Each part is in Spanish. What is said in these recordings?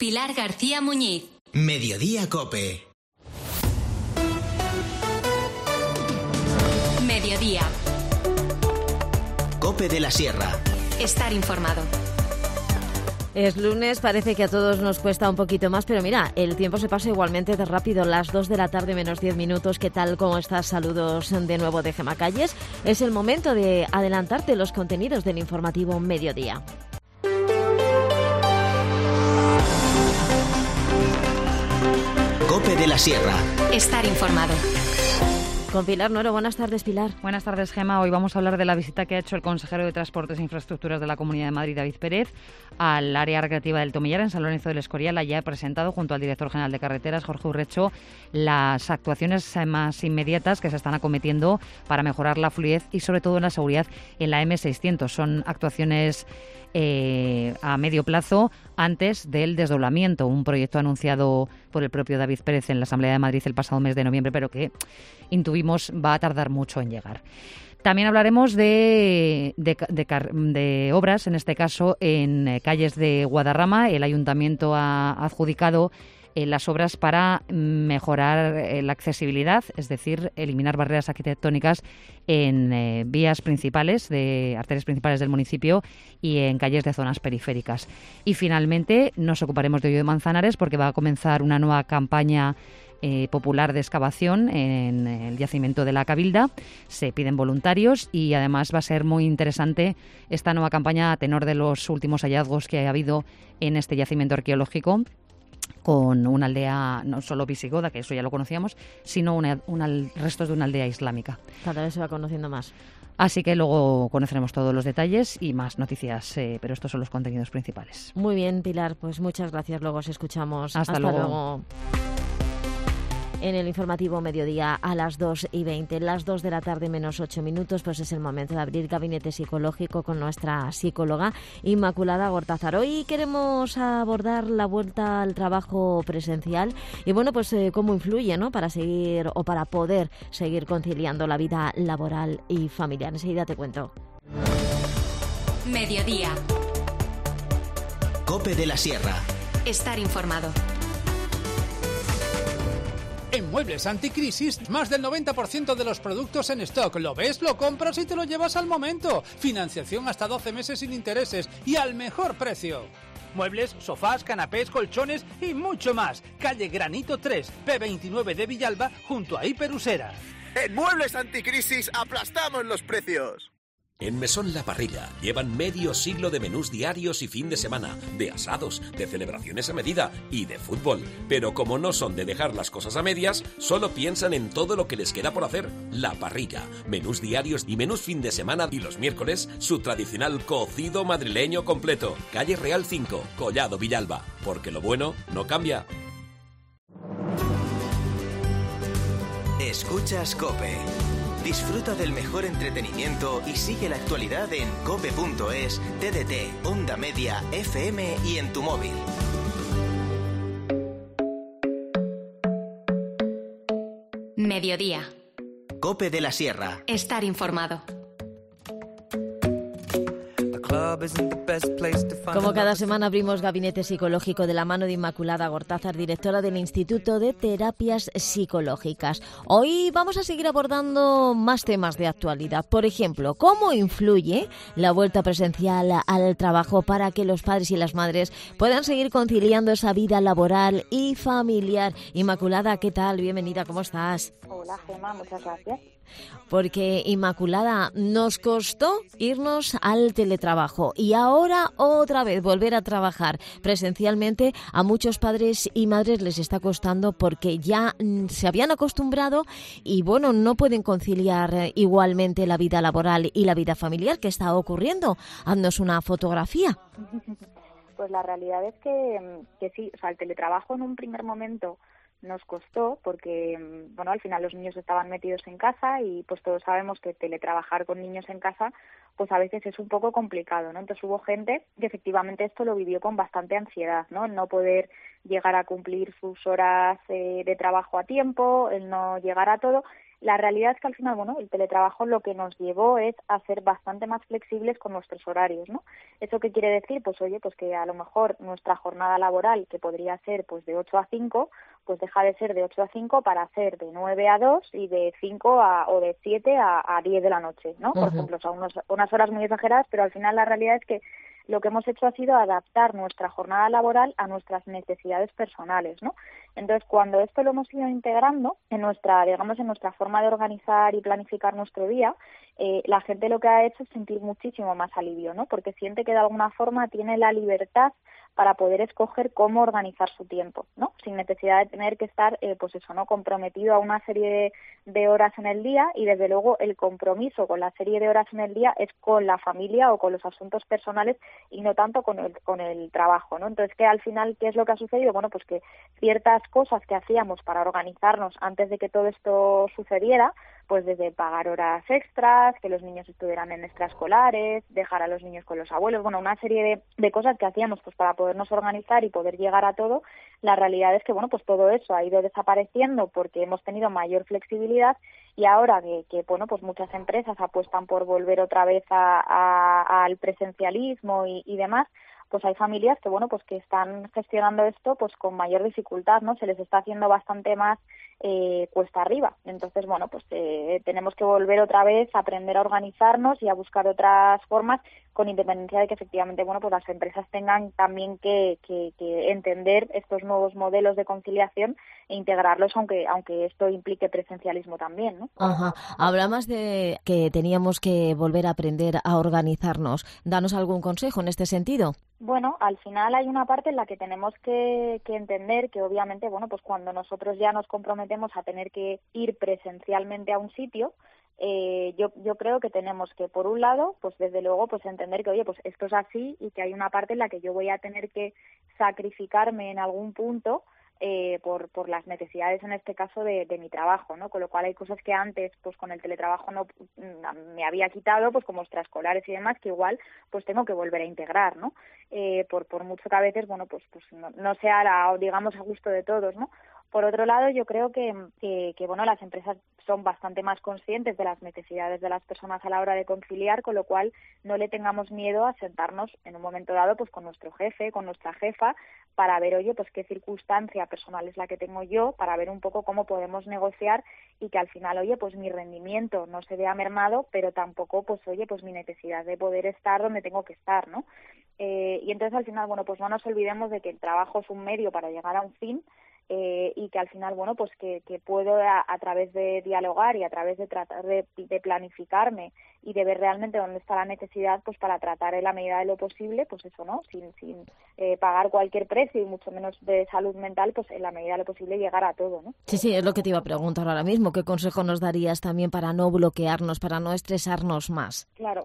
Pilar García Muñiz. Mediodía COPE. Mediodía. COPE de la Sierra. Estar informado. Es lunes, parece que a todos nos cuesta un poquito más, pero mira, el tiempo se pasa igualmente de rápido. Las 2 de la tarde menos 10 minutos. ¿Qué tal? ¿Cómo estás? Saludos de nuevo de Gemma Calles. Es el momento de adelantarte los contenidos del informativo Mediodía. COPE de la Sierra. Estar informado. Con Pilar Noro. Buenas tardes, Pilar. Buenas tardes, Gemma. Hoy vamos a hablar de la visita que ha hecho el consejero de Transportes e Infraestructuras de la Comunidad de Madrid, David Pérez, al área recreativa del Tomillar en San Lorenzo del Escorial. Allá ha presentado, junto al director general de Carreteras, Jorge Urrecho, las actuaciones más inmediatas que se están acometiendo para mejorar la fluidez y, sobre todo, la seguridad en la M600. Son actuaciones a medio plazo antes del desdoblamiento, un proyecto anunciado por el propio David Pérez en la Asamblea de Madrid el pasado mes de noviembre, pero que intuimos va a tardar mucho en llegar. También hablaremos de obras, en este caso en calles de Guadarrama. El Ayuntamiento ha adjudicado las obras para mejorar la accesibilidad, es decir, eliminar barreras arquitectónicas en vías principales, de arterias principales del municipio y en calles de zonas periféricas. Y finalmente nos ocuparemos de Hoyo de Manzanares porque va a comenzar una nueva campaña popular de excavación en el yacimiento de la Cabilda. Se piden voluntarios y además va a ser muy interesante esta nueva campaña a tenor de los últimos hallazgos que ha habido en este yacimiento arqueológico, con una aldea no solo visigoda, que eso ya lo conocíamos, sino restos de una aldea islámica. Cada vez se va conociendo más. Así que luego conoceremos todos los detalles y más noticias, pero estos son los contenidos principales. Muy bien, Pilar, pues muchas gracias. Luego os escuchamos. Hasta luego. En el informativo Mediodía a las 2:20, las 2 de la tarde menos 8 minutos, pues es el momento de abrir gabinete psicológico con nuestra psicóloga Inmaculada Gortázar. Hoy queremos abordar la vuelta al trabajo presencial y bueno, pues cómo influye, ¿no?, para seguir o para poder seguir conciliando la vida laboral y familiar. Enseguida te cuento. Mediodía. COPE de la Sierra. Estar informado. En Muebles Anticrisis, más del 90% de los productos en stock. ¿Lo ves? Lo compras y te lo llevas al momento. Financiación hasta 12 meses sin intereses y al mejor precio. Muebles, sofás, canapés, colchones y mucho más. Calle Granito 3, P29 de Villalba, junto a Hiperusera. En Muebles Anticrisis aplastamos los precios. En Mesón La Parrilla llevan medio siglo de menús diarios y fin de semana, de asados, de celebraciones a medida y de fútbol. Pero como no son de dejar las cosas a medias, solo piensan en todo lo que les queda por hacer. La Parrilla, menús diarios y menús fin de semana, y los miércoles su tradicional cocido madrileño completo. Calle Real 5, Collado Villalba, porque lo bueno no cambia. Escuchas COPE. Disfruta del mejor entretenimiento y sigue la actualidad en cope.es, TDT, Onda Media, FM y en tu móvil. Mediodía. COPE de la Sierra. Estar informado. Como cada semana abrimos gabinete psicológico de la mano de Inmaculada Gortázar, directora del Instituto de Terapias Psicológicas. Hoy vamos a seguir abordando más temas de actualidad. Por ejemplo, ¿cómo influye la vuelta presencial al trabajo para que los padres y las madres puedan seguir conciliando esa vida laboral y familiar? Inmaculada, ¿qué tal? Bienvenida, ¿cómo estás? Hola, Gemma, muchas gracias. Porque, Inmaculada, nos costó irnos al teletrabajo y ahora otra vez volver a trabajar presencialmente. A muchos padres y madres les está costando porque ya se habían acostumbrado y, bueno, no pueden conciliar igualmente la vida laboral y la vida familiar. ¿Qué está ocurriendo? Haznos una fotografía. Pues la realidad es que sí, o sea, el teletrabajo en un primer momento nos costó porque, bueno, al final los niños estaban metidos en casa y pues todos sabemos que teletrabajar con niños en casa pues a veces es un poco complicado, ¿no? Entonces hubo gente que efectivamente esto lo vivió con bastante ansiedad, ¿no? El no poder llegar a cumplir sus horas de trabajo a tiempo, el no llegar a todo. La realidad es que al final, bueno, el teletrabajo lo que nos llevó es a ser bastante más flexibles con nuestros horarios, ¿no? ¿Eso qué quiere decir? Pues oye, pues que a lo mejor nuestra jornada laboral, que podría ser pues de 8 a 5, pues deja de ser de 8 a 5 para ser de 9 a 2 y de 5 o de 7 a 10 de la noche, ¿no? Por ejemplo, o sea, unas horas muy exageradas, pero al final la realidad es que lo que hemos hecho ha sido adaptar nuestra jornada laboral a nuestras necesidades personales, ¿no? Entonces, cuando esto lo hemos ido integrando en nuestra forma de organizar y planificar nuestro día, la gente lo que ha hecho es sentir muchísimo más alivio, ¿no? Porque siente que de alguna forma tiene la libertad para poder escoger cómo organizar su tiempo, ¿no? Sin necesidad de tener que estar, pues eso, ¿no? Comprometido a una serie de horas en el día, y desde luego el compromiso con la serie de horas en el día es con la familia o con los asuntos personales y no tanto con el trabajo, ¿no? Entonces, ¿qué al final qué es lo que ha sucedido? Bueno, pues que ciertas cosas que hacíamos para organizarnos antes de que todo esto sucediera, pues desde pagar horas extras, que los niños estuvieran en extraescolares, dejar a los niños con los abuelos, bueno, una serie de cosas que hacíamos pues para podernos organizar y poder llegar a todo. La realidad es que, bueno, pues todo eso ha ido desapareciendo porque hemos tenido mayor flexibilidad, y ahora que bueno, pues muchas empresas apuestan por volver otra vez al presencialismo y demás, pues hay familias que, bueno, pues que están gestionando esto pues con mayor dificultad, ¿no? Se les está haciendo bastante más cuesta arriba. Entonces, bueno, pues tenemos que volver otra vez a aprender a organizarnos y a buscar otras formas, con independencia de que efectivamente, bueno, pues las empresas tengan también que entender estos nuevos modelos de conciliación e integrarlos, aunque esto implique presencialismo también, ¿no? Ajá. Hablabas de que teníamos que volver a aprender a organizarnos. Danos algún consejo en este sentido. Bueno, al final hay una parte en la que tenemos que entender que obviamente, bueno, pues cuando nosotros ya nos comprometemos a tener que ir presencialmente a un sitio, yo creo que tenemos que, por un lado, pues desde luego, pues entender que, oye, pues esto es así y que hay una parte en la que yo voy a tener que sacrificarme en algún punto por las necesidades, en este caso, de mi trabajo, ¿no? Con lo cual hay cosas que antes, pues con el teletrabajo no me había quitado, pues como extraescolares y demás, que igual pues tengo que volver a integrar, ¿no? Por mucho que a veces, bueno, pues no sea, digamos, a gusto de todos, ¿no? Por otro lado, yo creo que bueno, las empresas son bastante más conscientes de las necesidades de las personas a la hora de conciliar, con lo cual no le tengamos miedo a sentarnos en un momento dado pues con nuestro jefe, con nuestra jefa, para ver, oye, pues qué circunstancia personal es la que tengo yo, para ver un poco cómo podemos negociar y que al final, oye, pues mi rendimiento no se vea mermado, pero tampoco, pues oye, pues mi necesidad de poder estar donde tengo que estar, ¿no? Y entonces al final, bueno, pues no nos olvidemos de que el trabajo es un medio para llegar a un fin, y que al final, bueno, pues que puedo a través de dialogar y a través de tratar de planificarme y de ver realmente dónde está la necesidad, pues para tratar en la medida de lo posible, pues eso, ¿no? Sin pagar cualquier precio y mucho menos de salud mental, pues en la medida de lo posible llegar a todo, ¿no? Sí, es lo que te iba a preguntar ahora mismo. ¿Qué consejo nos darías también para no bloquearnos, para no estresarnos más? Claro.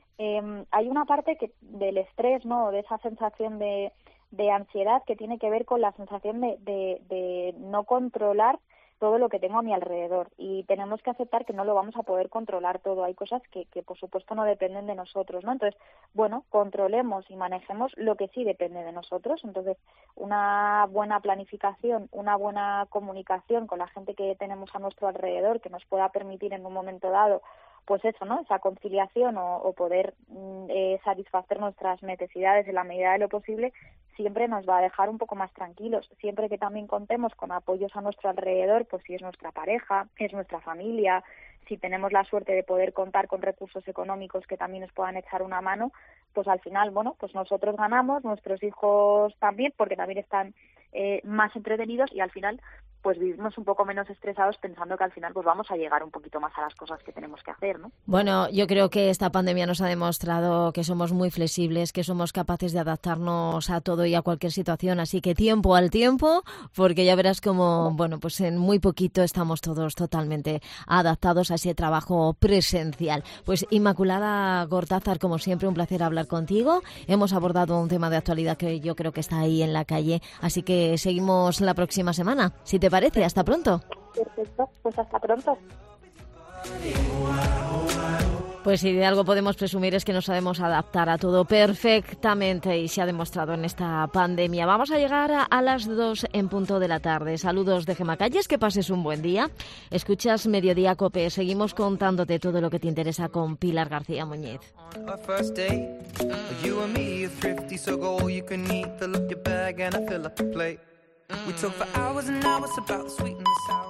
Hay una parte del estrés, ¿no? De esa sensación de ansiedad que tiene que ver con la sensación de no controlar todo lo que tengo a mi alrededor, y tenemos que aceptar que no lo vamos a poder controlar todo. Hay cosas que por supuesto no dependen de nosotros, ¿no? Entonces, bueno, controlemos y manejemos lo que sí depende de nosotros. Entonces, una buena planificación, una buena comunicación con la gente que tenemos a nuestro alrededor, que nos pueda permitir en un momento dado, pues eso, ¿no? Esa conciliación o poder satisfacer nuestras necesidades en la medida de lo posible, siempre nos va a dejar un poco más tranquilos. Siempre que también contemos con apoyos a nuestro alrededor, pues si es nuestra pareja, es nuestra familia, si tenemos la suerte de poder contar con recursos económicos que también nos puedan echar una mano, pues al final, bueno, pues nosotros ganamos, nuestros hijos también, porque también están más entretenidos, y al final pues vivimos un poco menos estresados pensando que al final pues vamos a llegar un poquito más a las cosas que tenemos que hacer, ¿no? Bueno, yo creo que esta pandemia nos ha demostrado que somos muy flexibles, que somos capaces de adaptarnos a todo y a cualquier situación, así que tiempo al tiempo, porque ya verás como, bueno, pues en muy poquito estamos todos totalmente adaptados a ese trabajo presencial. Pues Inmaculada Gortázar, como siempre, un placer hablar contigo. Hemos abordado un tema de actualidad que yo creo que está ahí en la calle, así que seguimos la próxima semana. Si te parece, hasta pronto. Perfecto, pues hasta pronto. Pues si de algo podemos presumir es que nos sabemos adaptar a todo perfectamente y se ha demostrado en esta pandemia. Vamos a llegar a las 2 en punto de la tarde. Saludos de Gemma Calles, que pases un buen día. Escuchas Mediodía COPE. Seguimos contándote todo lo que te interesa con Pilar García Muñiz. We talk for hours and hours about the sweet and the sour.